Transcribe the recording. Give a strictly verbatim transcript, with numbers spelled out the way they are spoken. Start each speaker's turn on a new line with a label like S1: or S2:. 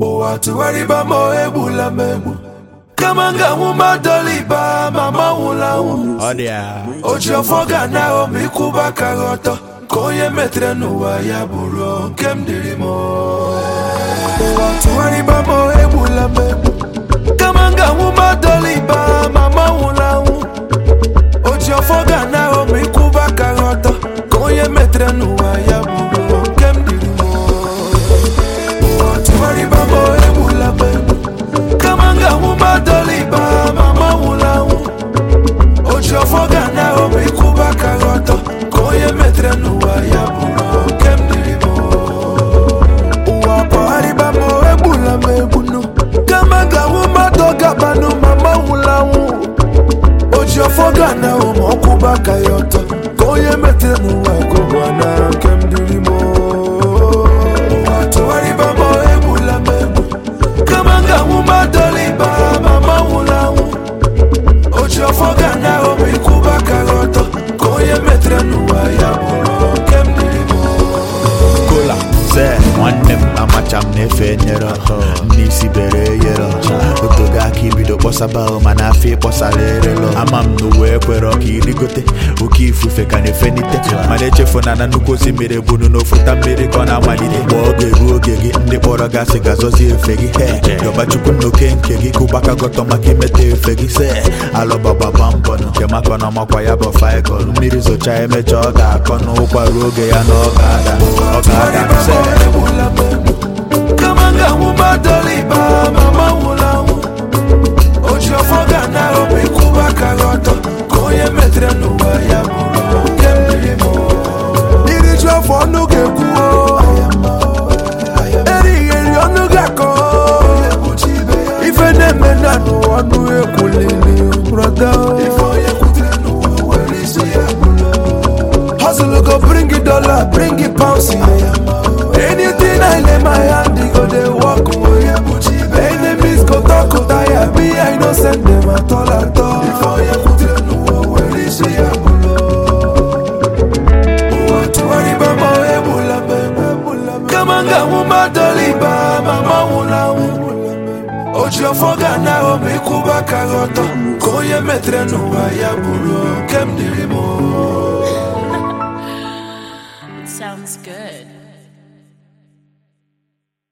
S1: ụwa tụgharịba ma ọ egbula m egbu kama nganwụ madoliba mama nwụla nwụ o ji ọfọ ga na ome ịkwụba ka gị ọtọ ka onye metere n'ụwa ya bụrụ nke m dịrị m ụwa tụgharịba ma ọ egbula m egbu kama nganwụ madoliba mama nwụla nwụ o ji ọfọ ga na ome ịkwụba ka gị ọtọ ka onye metere n'ụwa ya bụrụ nke m dịrị m ụwa tụgharịba ma ọ egbula m egbu kama nganwụ madoliba mama nwụla nwụ o ji ọfọ ga na ome ịkwụba ka gị ọtọ ka onye metere n'ụwa ya bụrụ nke m dịrị m ụwa kpọgharịba ma ọ egbula m egbunu kama nganwụ mmadụ gabanụ mama nwụla nwụ o ji ọfọ ga na ome ọkwụba ka ya ọtọ ka onye metere n'ụwa ka ụwa na nke m dịrị m ụwa tụgharịba ma ọ egbula m egbu kama nganwụ madoliba mama nwụla nwụ o ji ọfọ ga na ome ịkwụba ka gị ọtọ ka onye metere n'ụwa ya bụrụ nke m dịrị m
S2: kola se nwanne m amacha m na-efe nyere n'isi bere yere otogo aka ibido kpọsaba mana afọ ịkpọsara erelo ama m n'ụwa ekwere ka irigote oke ifufe ka na-efenite mana echefuna na nnukwu osimiri bunu n'ofuta mmiri ka ọ na-amalite mgbe oge ruo oge gị ndị kpọrọ gasị ga-azọzi efe gị yọbachukwu n'oke nke gị kụbaka gọtọ maka imeta efe gị se alọbagbaba mbọ nke maka na ọmakwa ya bụ faịkọl mmiri zocha emecha ọ ga-akọ n'ụkwa ruo oge ya na ọ ga-ada ọ ga-ada se
S1: kama nganwụ madoliba mama nwụla nwụ o ji ọfọ ga na ome ịkwụba ka gị ọtọ ka onye metere n'ụwa ya bụrụ nke m dịrị m iri ji ọfọ ọnụ ga-ekwu erighị eri ọnụ ga-akọ ife na-eme na n'ụwa ọnụ ekwulili brọda hustle go bring it dollar bring it pounds anything I lay my hand it go dey work away enemies go talk tire me I no send them at all at all ụwa tụgharịba ma ọ egbula m egbu kama nganwụ madoliba mama nwụla nwụ o ji ọfọ ga na ome ịkwụba ka gị ọtọ ka onye metere n'ụwa ya bụrụ nke m dịrị m